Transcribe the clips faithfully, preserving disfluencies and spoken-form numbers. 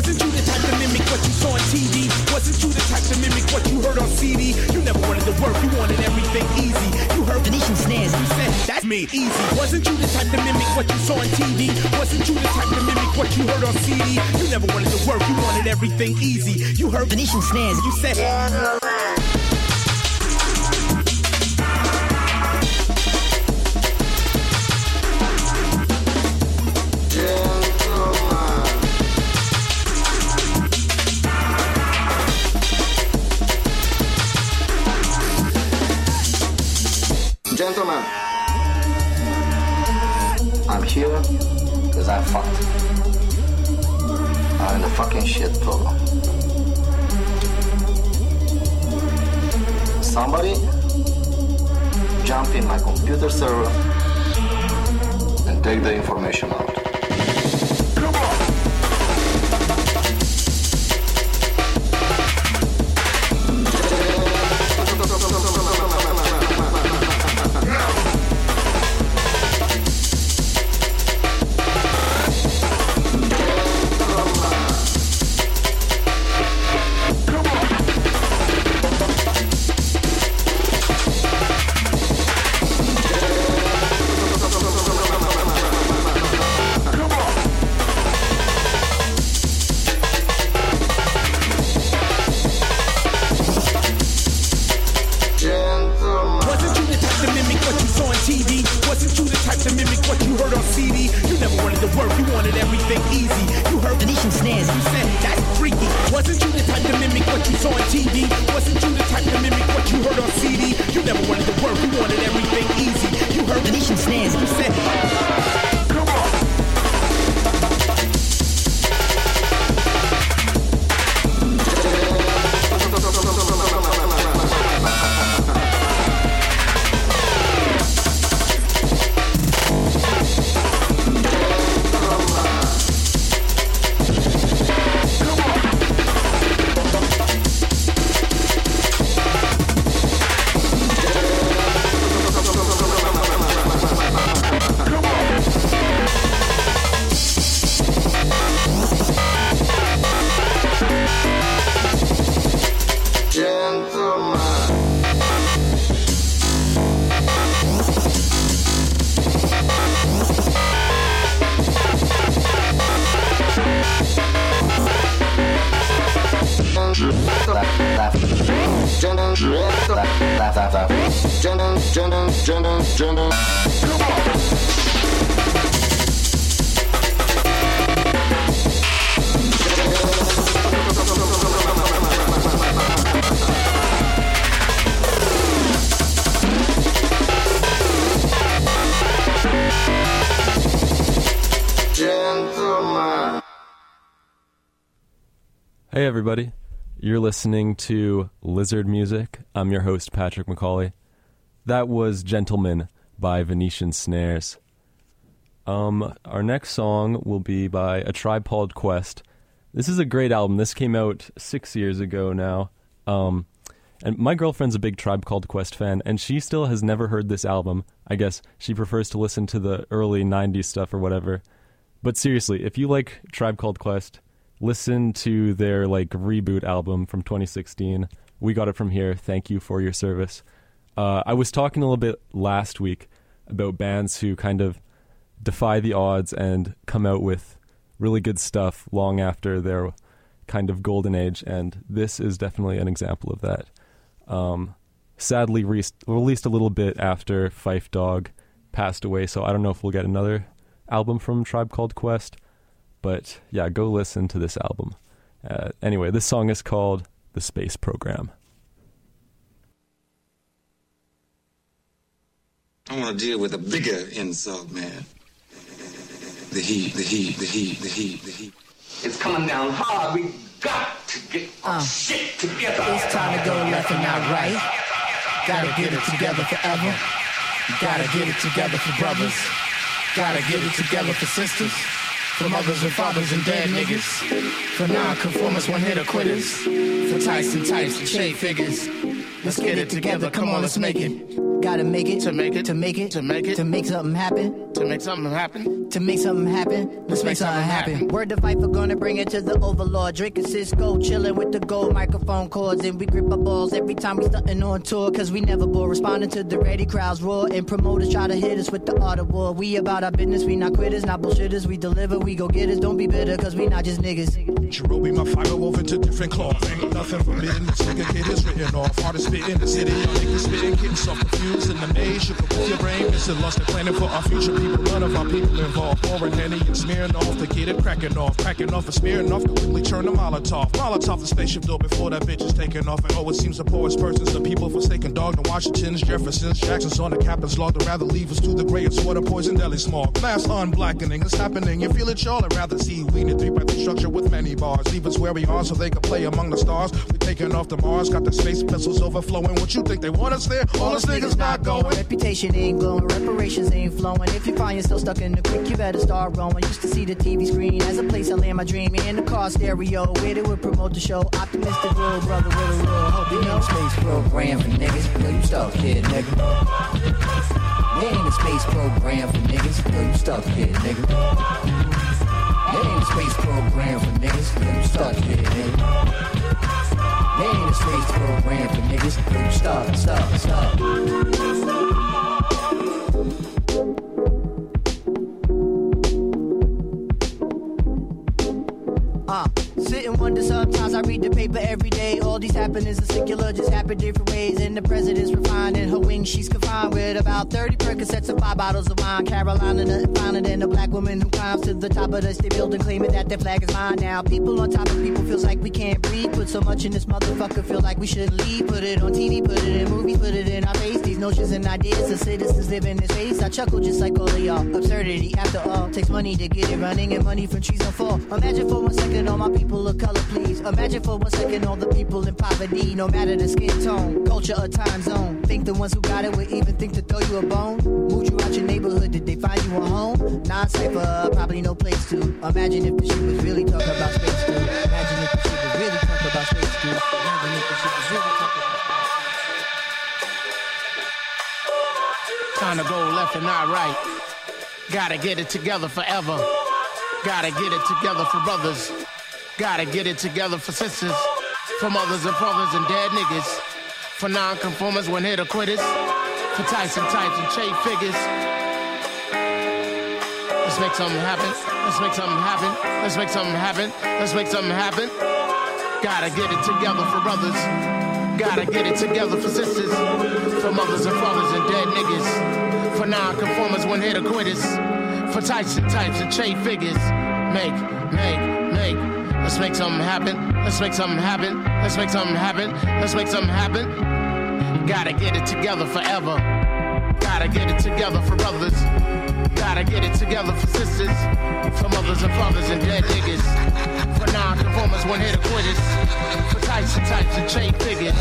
Wasn't you the type to mimic what you saw on T V? Wasn't you the type to mimic what you heard on C D? You never wanted to work, you wanted everything easy. You heard Venetian snares, you said, that's me, easy. Wasn't you the type to mimic what you saw on T V? Wasn't you the type to mimic what you heard on C D? You never wanted to work, you wanted everything easy. You heard Venetian snares, you said, yeah. Gentlemen, I'm here because I'm fucked. I'm in the fucking shit problem. Somebody jump in my computer server and take the information out. Come on! Hey everybody, you're listening to Lizard Music. I'm your host, Patrick McCauley. That was Gentleman by Venetian Snares. Um, our next song will be by A Tribe Called Quest. This is a great album. This came out six years ago now. Um, and my girlfriend's a big Tribe Called Quest fan, and she still has never heard this album. I guess she prefers to listen to the early nineties stuff or whatever. But seriously, if you like Tribe Called Quest, listen to their like reboot album from twenty sixteen. We Got It From Here. Thank you for your service. Uh, I was talking a little bit last week about bands who kind of defy the odds and come out with really good stuff long after their kind of golden age, and this is definitely an example of that. Um, sadly, re- released a little bit after Phife Dawg passed away, so I don't know if we'll get another album from Tribe Called Quest. But yeah, go listen to this album. Uh, anyway, this song is called The Space Program. I want to deal with a bigger insult, man. The heat, the heat, the heat, the heat, the heat. It's coming down hard. We got to get our uh, shit together. It's time to go left and not right. Gotta get it together forever. Gotta get it together for brothers. Gotta get it together for sisters. For mothers and fathers and dead niggas. For non-conformists, one-hitter quitters. For Tyson types and shade figures. Let's get it together, come on, let's make it. Gotta make it, to make it, to make it, to make it, to make something happen, to make something happen, to make something happen, let's make something happen. Word to fight for gonna bring it to the overlord. Drinking Cisco, chilling with the gold microphone cords. And we grip our balls every time we stuntin' on tour. Cause we never bore, responding to the ready crowds roar. And promoters try to hit us with the art of war. We about our business, we not quitters, not bullshitters. We deliver, we go get us, don't be bitter. Cause we not just niggas. Cherubi, my fiber woven to different cloth. Ain't nothing forbidden, this nigga kid is written off. Hardest spit in the city, y'all niggas spitting, getting so confused in the maze. You can put your brain, missing lost and planning for our future people. None of our people involved. Pouring Henny and smearing off to get it cracking off. Cracking off and smearing off, quickly turn the Molotov. Molotov the spaceship door before that bitch is taking off. And oh, it seems the poorest persons, the people forsaken dog. The Washingtons, Jeffersons, Jacksons on the captain's log. They'd rather leave us to the grayest water, poison, deli smog. Mass unblackening, it's happening. You feel it, y'all? I'd rather see we in a three by three structure with many bars. Leave us where we are so they can play among the stars. We taking off the Mars, got the space vessels overflowing. What you think they want us there? All us niggas not going. Reputation ain't glowing, reparations ain't flowing. If you find yourself stuck in the creek, you better start rowing. Used to see the T V screen as a place I land my dream. In the car stereo, where they would promote the show. Optimistic little brother with a real hope. You know, space program for niggas. Yo, you stuck, kid, nigga. There ain't a space program for niggas. Yo, you stuck, kid, nigga. There ain't a space program for niggas. Yo, you stuck, kid, nigga. There ain't a space program for niggas. Yo, you stuck, stuck, stuck. Uh, sit and wonder sometimes. I read the paper every day. All these happenings are secular, just happen different ways. And the president's refined in her wings, she's confined with about thirty Percocets and five bottles of wine. Carolina, nothing finer than a black woman who climbs to the top of the state building, claiming that their flag is mine. Now people on top of people feels like we can't breathe. Put so much in this motherfucker, feel like we shouldn't leave. Put it on T V, put it in movies, put it in our face. These notions and ideas of citizens live in this space. I chuckle just like all of y'all. Absurdity, after all, takes money to get it running, and money from trees don't fall. Imagine for one second all my people of color, please. Imagine for one second all the people in poverty, no matter the skin tone, culture or time zone. Think the ones who got it would even think to throw you a bone? Moved you out your neighborhood, did they find you a home? Non-cypher, probably no place to. Imagine if the shit was really talking about space, dude. Imagine if the shit was really talking about space, dude. Imagine if the shit was really talking about Time to go left and not right. Gotta get it together forever. Gotta get it together for brothers. Gotta get it together for sisters. For mothers and fathers and dead niggas. For non-conformers, one-hitter quitters. For Tyson types and shade figures. Let's make something happen. Let's make something happen. Let's make something happen. Let's make something happen. Gotta get it together for brothers. Gotta get it together for sisters. For mothers and fathers and dead niggas. For non-conformers, one-hitter quitters. For Tyson types and shade figures. Make, make, make. Let's make something happen. Let's make something happen. Let's make something happen. Let's make something happen. Gotta get it together forever. Gotta get it together for brothers. Gotta get it together for sisters. For mothers and fathers and dead niggas. For non-conformers, one-hitter quitters. For Tyson types and shade figures.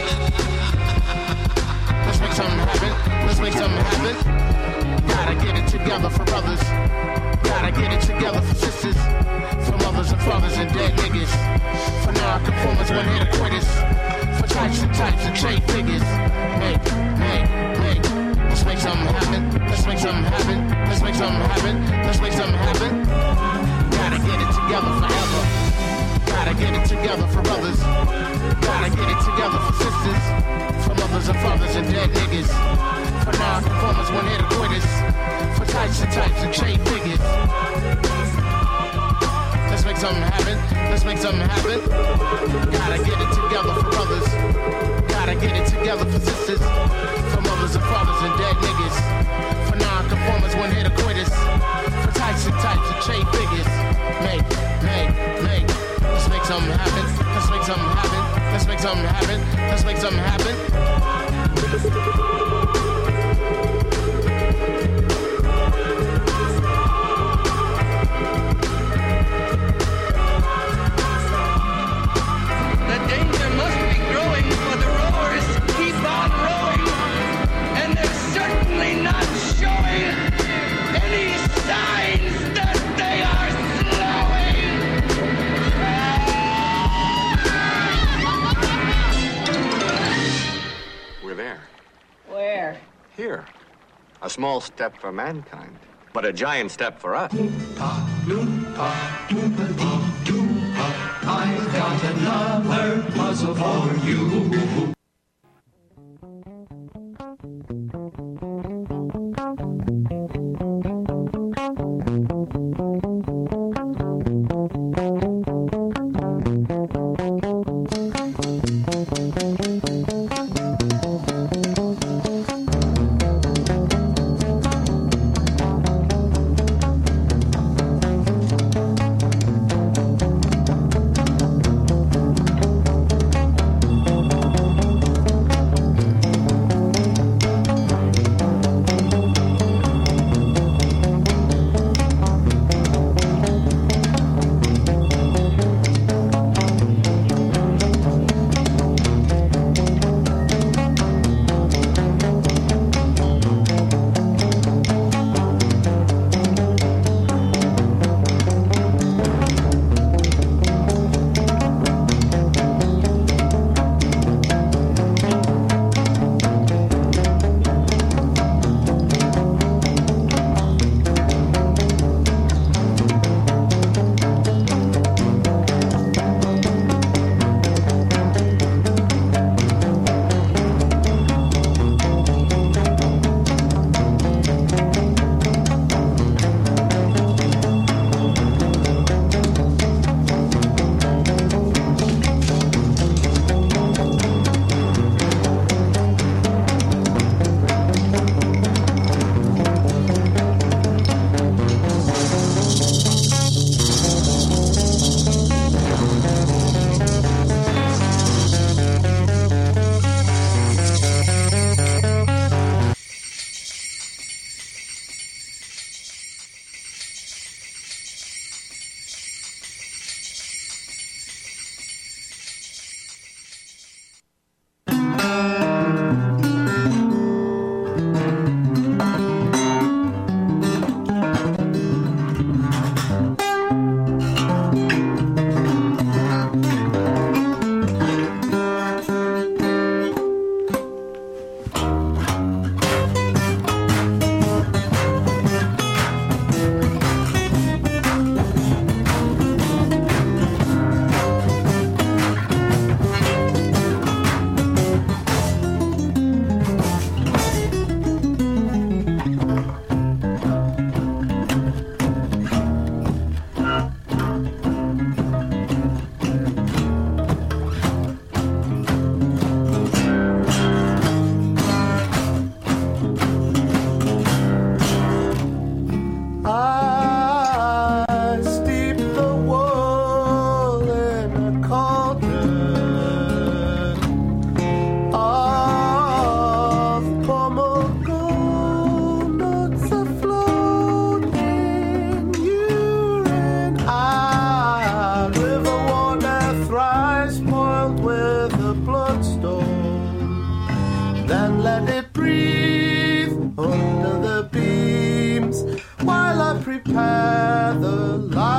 Let's make something happen. Let's make something happen. Gotta get it together for brothers. Gotta get it together for sisters. For mothers and fathers and dead niggas. For non-conformers, one-hitter quitters. For types and types and shade figures. Make, make, make. Let's make something happen. Let's make something happen. Let's make something happen. Let's make something happen. Gotta get it together forever. Gotta get it together for brothers. Gotta get it together for sisters. For mothers and fathers and dead niggas. For non-conformers, one-hitter quitters. For types and types and shade figures. Let's make something happen. Let's make something happen. Gotta get it together for brothers. Gotta get it together for sisters. For mothers and fathers and dead niggas. For non-conformers, one-hitter quitters. For types and types and shade figures. Make, make, make. Let's make something happen. Let's make something happen. Let's make something happen. Let's make something happen. The danger must be growing, for the rowers keep on rowing, and they're certainly not showing any signs that they are A small step for mankind, but a giant step for us. I've got another puzzle for you. prepare the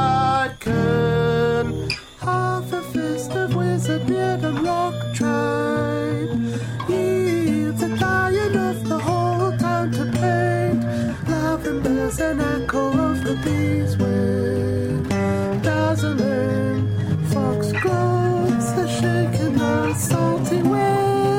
lichen. Half a fist of wizard beard and rock tribe yields a lion of the whole town to paint. Lavender's an echo of the bees' wing. Dazzling foxgloves are shaking the salty wind.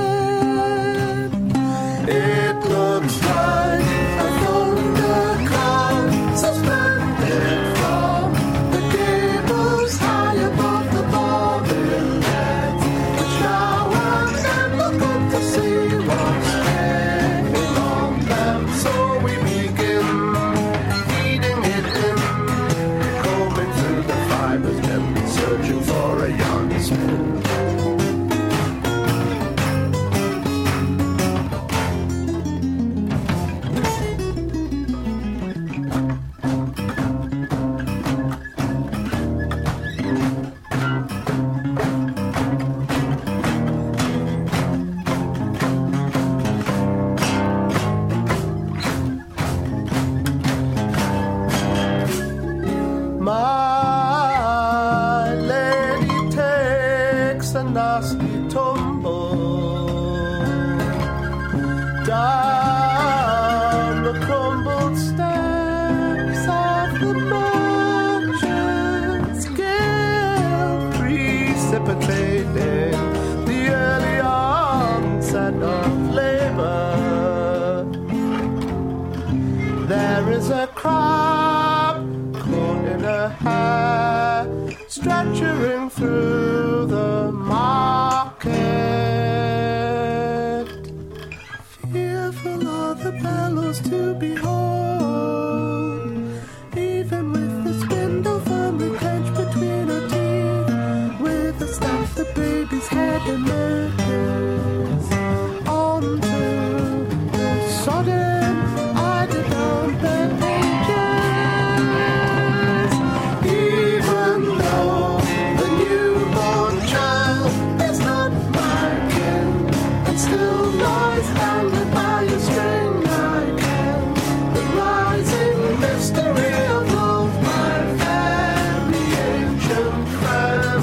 It looks like a thundercloud suspended from the gables high above the bobbing heads, which now and then look up to see what's hanging on them. So we begin feeding it in, combing through the fibers, gently searching for a young spin. My lady takes perpetrating the early onset of labor. There is a crop caught in a hat, stretching through the market. Fearful are the bellows to behold, even with the spindle firmly clenched between her teeth, with a snap the baby's head emerges onto the sodden eiderdown bed pages. Even though the newborn child is not my kin, it still lies hanging by a string. I can the rising mystery of love, my very ancient friend.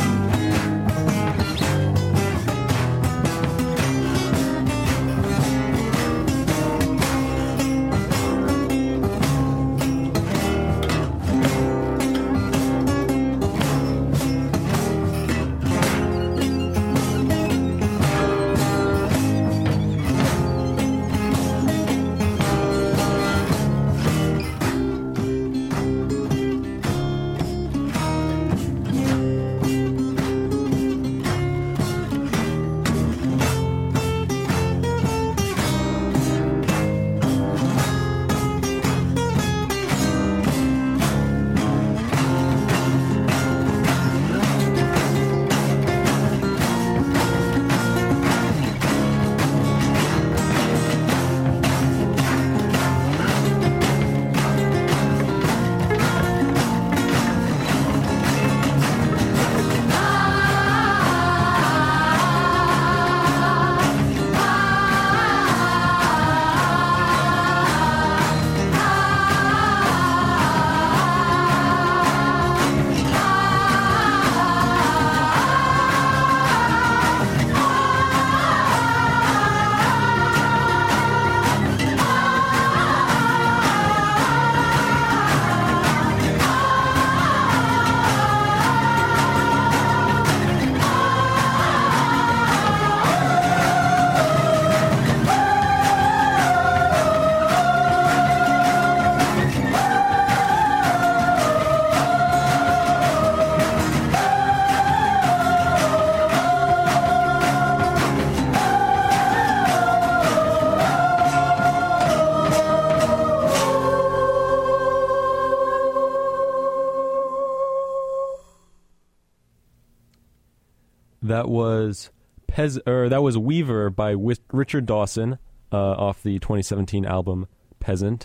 That was Pez, or that was Weaver by Wi- Richard Dawson uh, off the twenty seventeen album Peasant.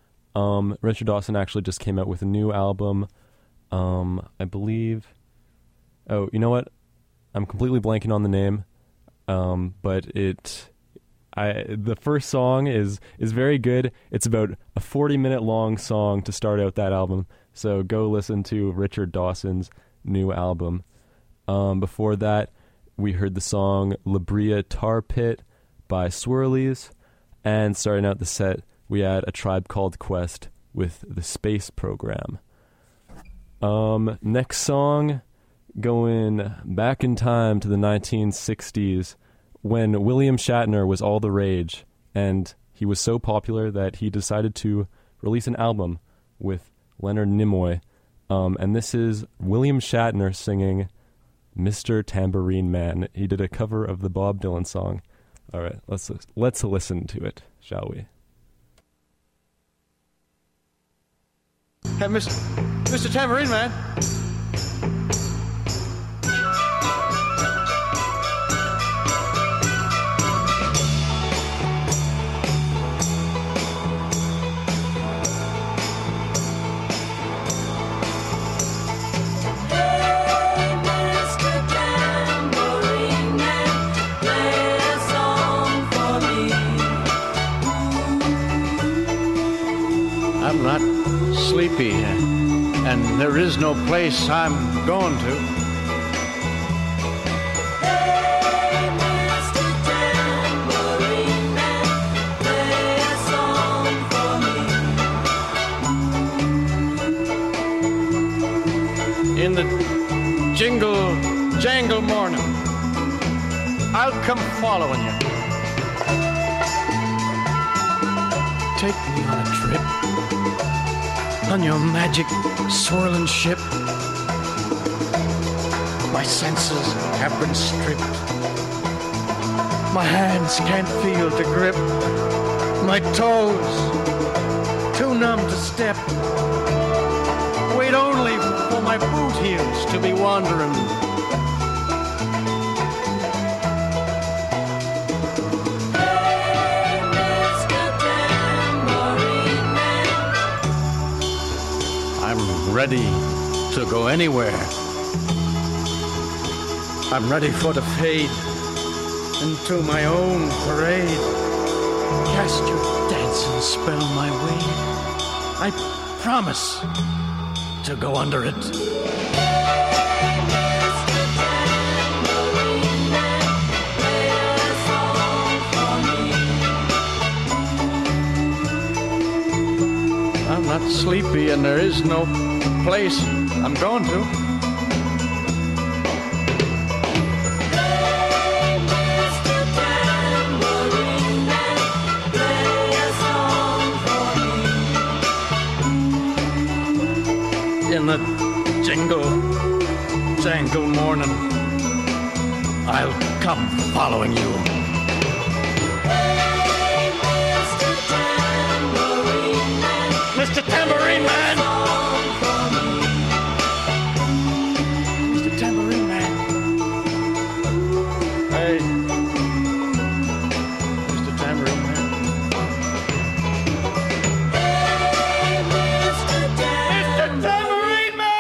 Um, Richard Dawson actually just came out with a new album, um, I believe. Oh, you know what? I'm completely blanking on the name, um, but it, I the first song is is very good. It's about a forty minute long song to start out that album. So go listen to Richard Dawson's new album. Um, before that, we heard the song La Brea Tar Pit by Swirlies. And starting out the set, we had A Tribe Called Quest with The Space Program. Um, next song, going back in time to the nineteen sixties, when William Shatner was all the rage, and he was so popular that he decided to release an album with Leonard Nimoy. Um, and this is William Shatner singing Mister Tambourine Man. He did a cover of the Bob Dylan song. All right, let's let's listen to it, shall we? Hey, Mister Mister Tambourine Man. I'm not sleepy, and there is no place I'm going to. Hey, Mister Tambourine Man, play a song for me. In the jingle jangle morning. I'll come following you. Take me on a trip, on your magic swirling ship. My senses have been stripped. My hands can't feel to grip. My toes too numb to step. Wait only for my boot heels to be wandering. I'm ready to go anywhere. I'm ready for the fade into my own parade. Cast your dancing spell my way. I promise to go under it. I'm not sleepy and there is no place I'm going to. In the jingle, jangle morning, I'll come following you. Hey, Mister Tambourine Man, Mister Tambourine Man! Mister Tambourine Man! Hey, Mister Tambourine Man. hey, Mister Mister Tambourine Man!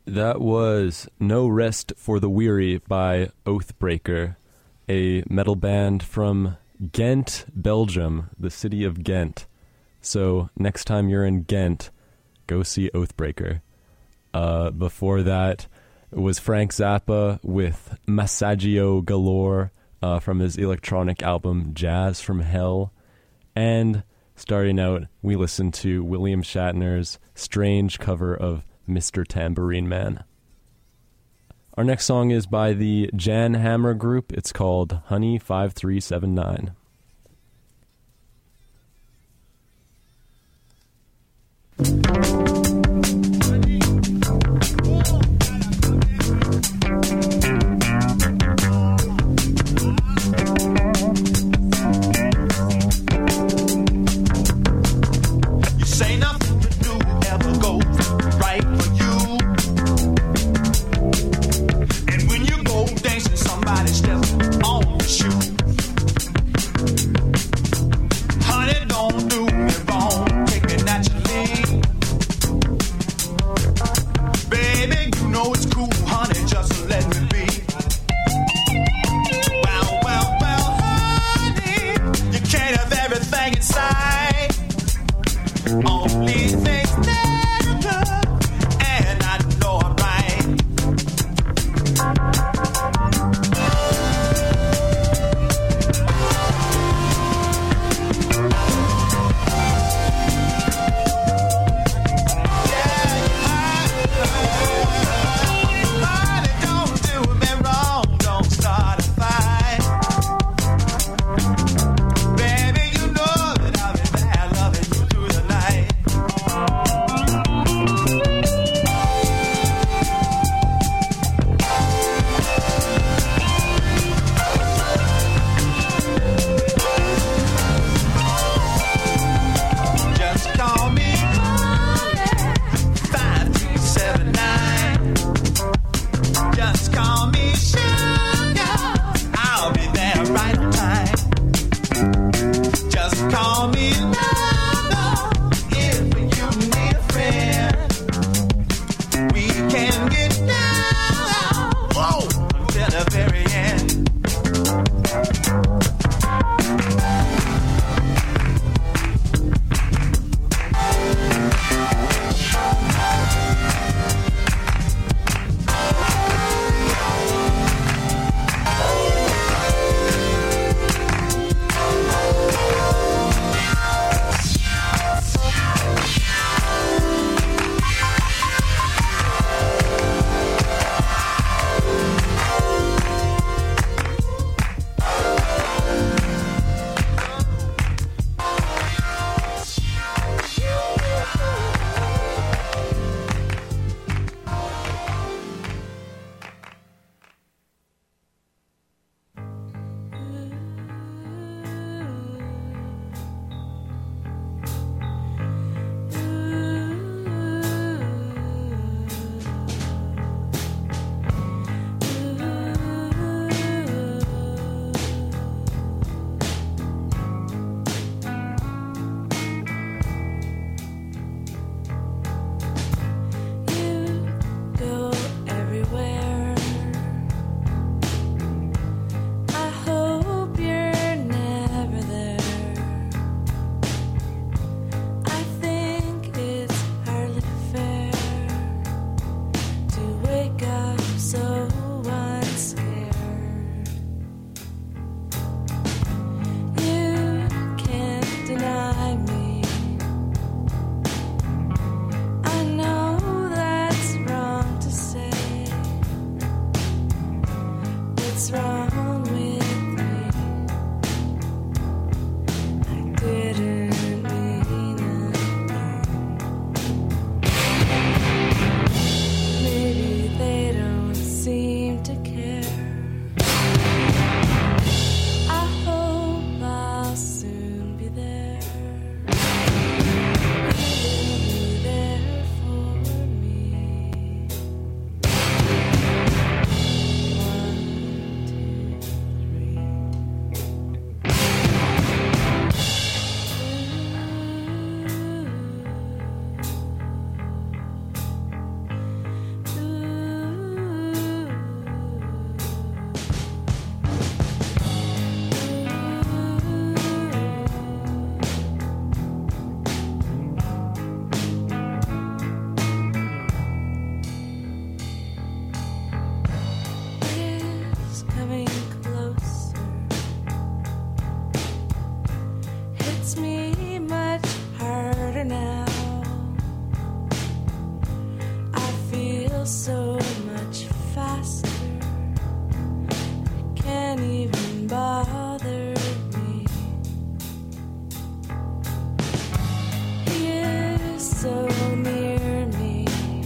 That was No Rest for the Weary by Oathbreaker, a metal band from Ghent, Belgium, the city of Ghent. So next time you're in Ghent, go see Oathbreaker. Uh, before that, it was Frank Zappa with Massaggio Galore uh, from his electronic album Jazz from Hell. And starting out, we listened to William Shatner's strange cover of Mister Tambourine Man. Our next song is by the Jan Hammer Group. It's called Honey five three seven nine. You say nothing to do ever goes right for you. And when you go dancing, somebody steps on your shoe. Honey, don't do me wrong, take me naturally. Baby, you know it's cool, honey, just let me be. Well, well, well, honey, you can't have everything inside. Only things that are good, and I know I'm right. Honey, don't do me wrong, don't start a fight. Baby, you know that I'll be there loving you through the night. Just call me five three seven nine. Just call me sugar. I'll be there right on time. Just call me lover if you need a friend. We can get down, whoa, until the very end. hits me much harder now. I feel so much faster. It can't even bother me. He is so near me,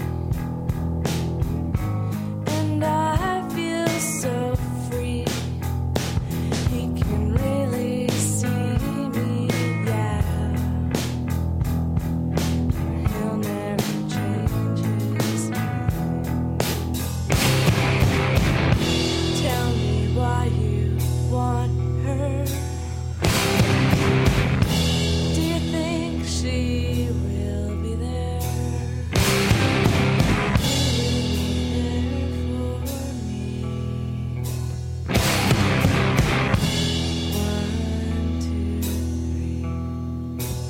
and I feel so free. He can really see me, yeah. He'll never change his mind. Tell me why you want her. Do you think she will be there? Will be there for me? One, two, three.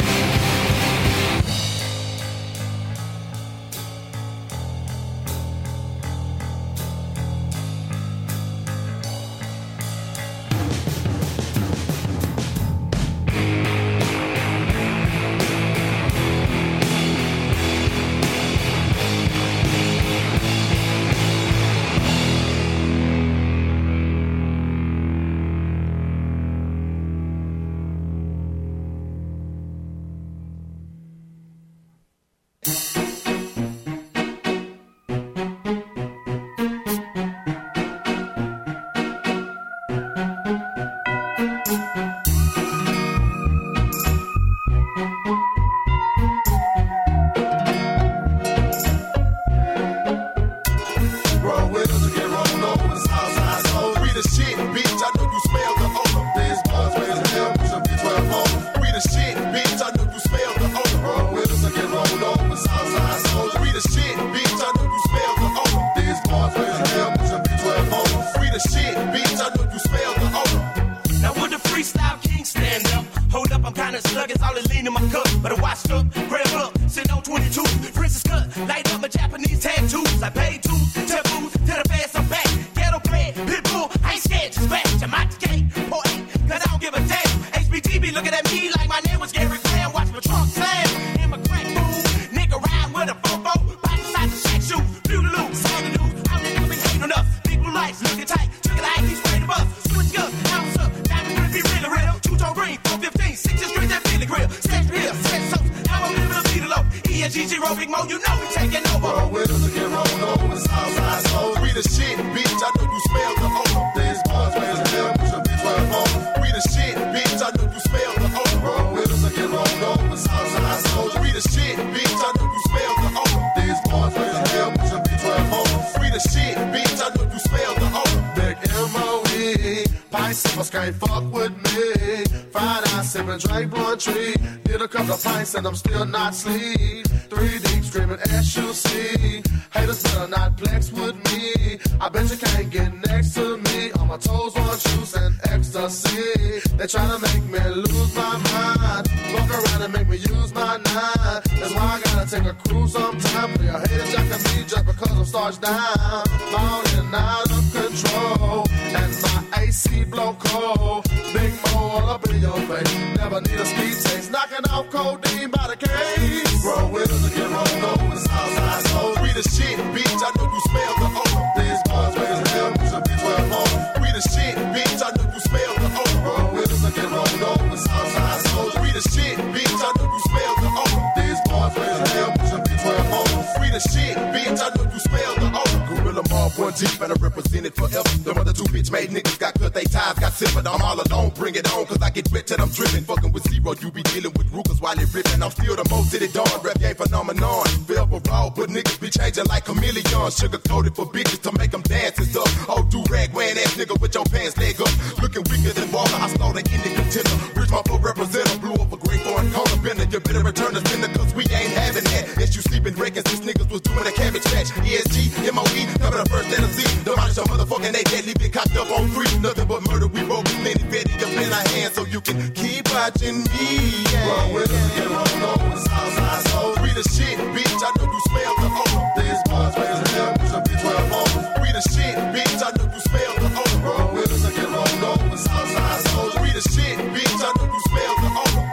Roll with us again, roll over, Southside Soul. We the shit, bitch, I know you smell the odor. These boys raising hell, push a B twelve over. We the shit, bitch, I know you smell the odor. Roll with us again, roll over, Southside Soul. We the shit, bitch, I know you smell the odor. These boys raising hell, push a B twelve over. We the shit, bitch, I know you smell the odor. Now would the freestyle king stand up? Hold up, I'm kinda sluggish, all is lean in my cup. But I washed up, grab up, sitting on twenty-two. Princess cut, light up my Japanese tattoos. I paid two, taboos, to the fast I'm back. Ghetto bread, pit bull, I ain't scared, just back. I'm out the gate, boy, cause I don't give a damn. H B T be looking at me like my name was Gary Graham. Watch my trunk slam, in my crack fool. Nigga ride with a fofo, right beside the shack shoe. Boogaloo, sound the news, I don't nigga be hating enough. Big blue lights, looking tight, took it like he's ready to bust. Switch up, ounce up, diamond gonna be really real. Two-tone green, four fifteen, six inch straight that feeling grill. Stretch real, set so, now I'm living a beat low. E N G G, roll big mo, you know we taking over. Roll with us again, roll over, Southside Soul. We the shit, bitch, I know you smell the odor. These boys raising hell, push a B twelve over. We the shit, bitch, I know you smell the odor. Roll with us again, roll over, Southside Soul. We the shit, bitch, I know you smell the odor. These boys raising hell, push a B twelve over. We the shit, bitch, I know you smell the odor. Big M O E, pie sippers can't fuck with me. Fried eye sipping, drink blunt tree. Did a couple of pints and I'm still not sleep. Three deep screaming S U C. Haters better not flex with me. I bet you can't get next to me. On my toes on shoes and ecstasy. They tryna make me lose my mind. Walk around and make me use my nine. That's why I gotta take a cruise sometime. For your haters jacking me just because I'm starched down. Falling out of control. And my A C blow cold. Big Mo all up in your face. Never need a speed taste. Knocking off codeine by the case. Roll with us again, roll over the Southside Soul. We the shit, bitch, I know you smell the odor. These boys raising hell, push a B twelve over. We the shit, bitch, I know you smell the odor. Roll with us again, roll over the Southside Soul. We the shit, bitch, I know you smell the odor. These boys raising hell, push a B twelve over. We the shit, bitch, I know you smell the odor. Gorilla Mob, one deep, and I represent it forever. Them other two bitch made niggas got cut, they ties got severed. I'm all alone, bring it on, cause I get wet till I'm dripping. Fucking with zero, you be dealing with Rugas while they ripping. I'm still the most to the dawn, rap game phenomenon. Forever raw, but niggas be changing like chameleons. Sugar coated for bitches to make them dance and stuff. Oh, do rag wearing ass nigga with your pants leg up. Looking weaker than Walker, I slaughter in the contender. Rich my flow representative, blew up a great foreign corner bender. You better return the spender, cause we ain't having that. Yes, you sleeping records, these niggas was doing a cabbage patch. E S G, M O E, coming up first and a Z. Demolish a motherfucking they deadly, been cocked up on three. Nothing but murder, we roll, we plenty petty up in our hands, so you can keep watching me. Yeah. Roll with us, get rolled over the Southside Soul. We the shit, bitch, I know you smell the odor. These boys raising hell, push a B twelve over. We the shit, bitch, I know you smell the odor. Roll with us, get rolled over the Southside Soul. We the shit, bitch, I know you smell the odor.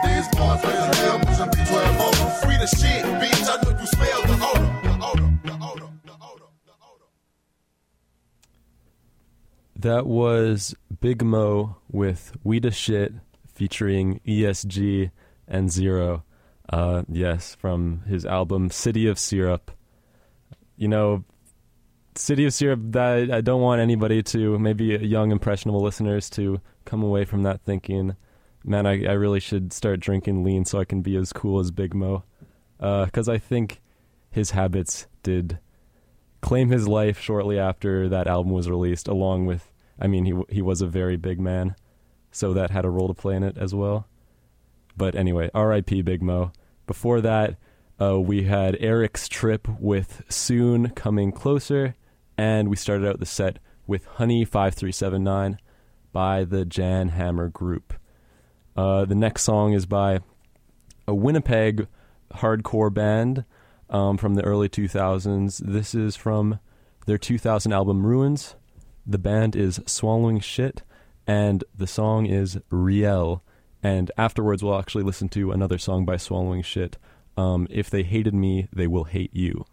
That was Big Mo with We Da Shit featuring E S G and Zero. Uh, yes, from his album City of Syrup. You know, City of Syrup, that I don't want anybody to, maybe young impressionable listeners, to come away from that thinking, man, I, I really should start drinking lean so I can be as cool as Big Mo. Because uh, I think his habits did claim his life shortly after that album was released, along with, I mean, he he was a very big man, so that had a role to play in it as well. But anyway, R I P Big Mo. Before that, uh, we had Eric's Trip with Soon Coming Closer, and we started out the set with Honey five three seven nine by the Jan Hammer Group. Uh, the next song is by a Winnipeg hardcore band um, from the early two thousands. This is from their two thousand album Ruins. The band is Swallowing Shit, and the song is Riel. And afterwards, we'll actually listen to another song by Swallowing Shit. Um, if they hated me, they will hate you.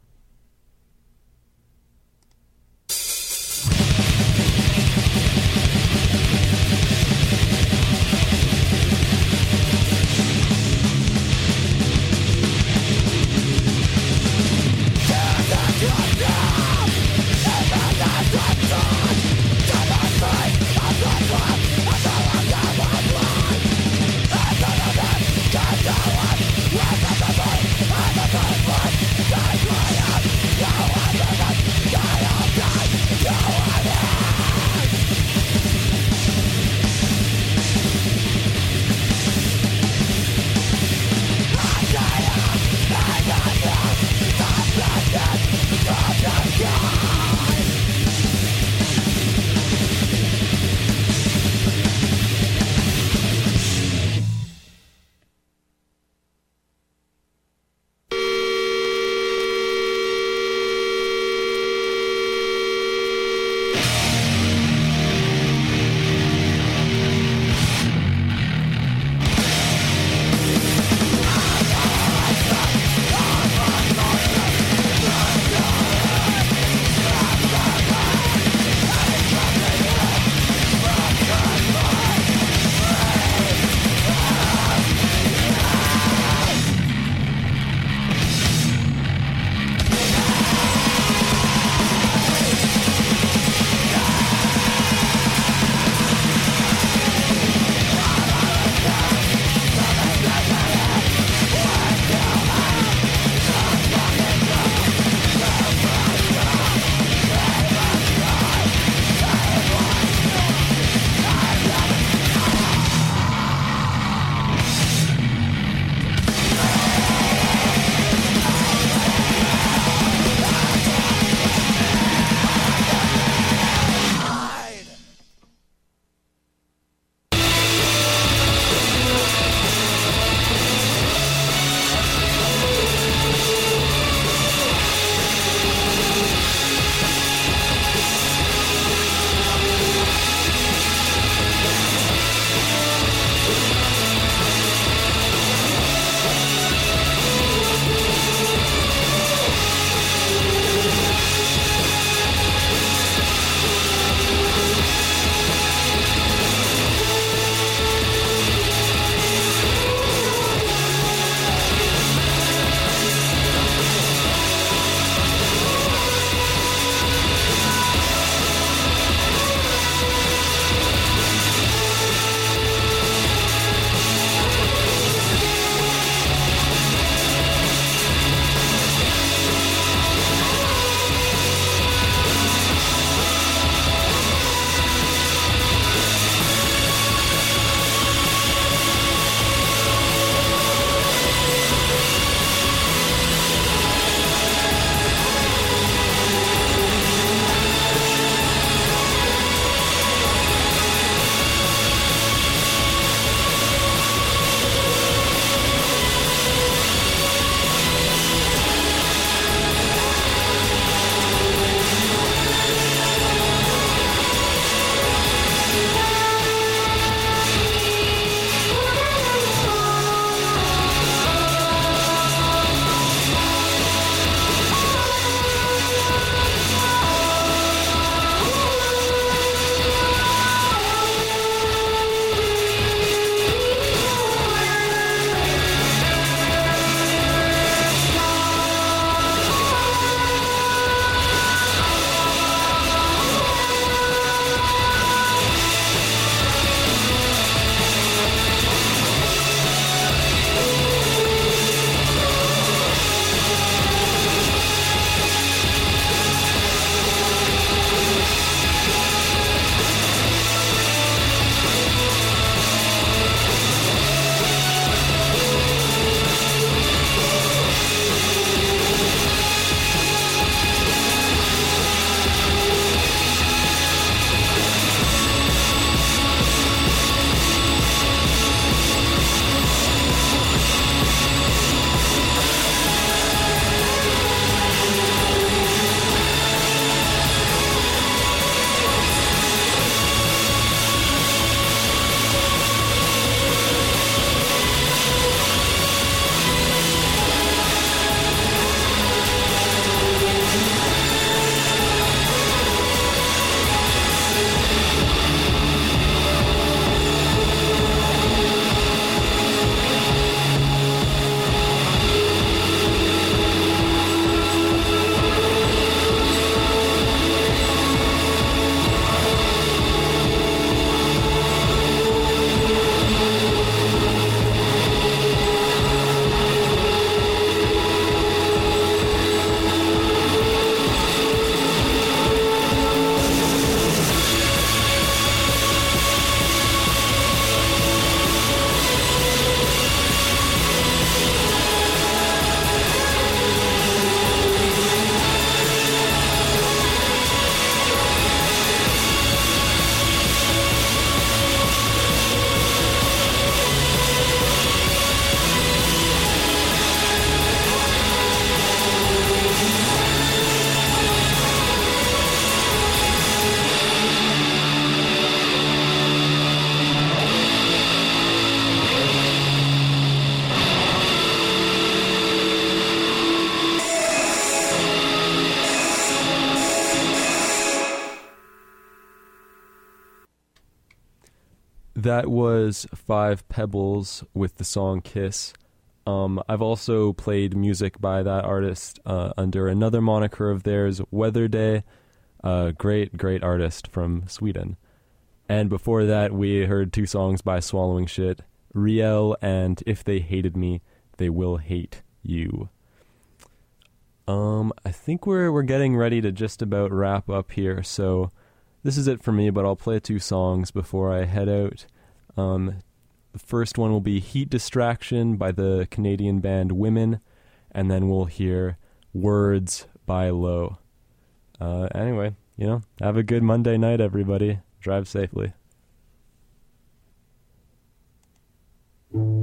Die, die, die, die, die, die, die, die, die, die, die, die, die, die, die, die, die, die, die, That was Five Pebbles with the song Kiss. Um, I've also played music by that artist uh, under another moniker of theirs, Weather Day, a great, great artist from Sweden. And before that, we heard two songs by Swallowing Shit, Riel and If They Hated Me, They Will Hate You. Um, I think we're we're getting ready to just about wrap up here, so this is it for me, but I'll play two songs before I head out. Um, the first one will be Heat Distraction by the Canadian band Women, and then we'll hear Words by Low. Uh, anyway, you know, have a good Monday night, everybody. Drive safely. Thank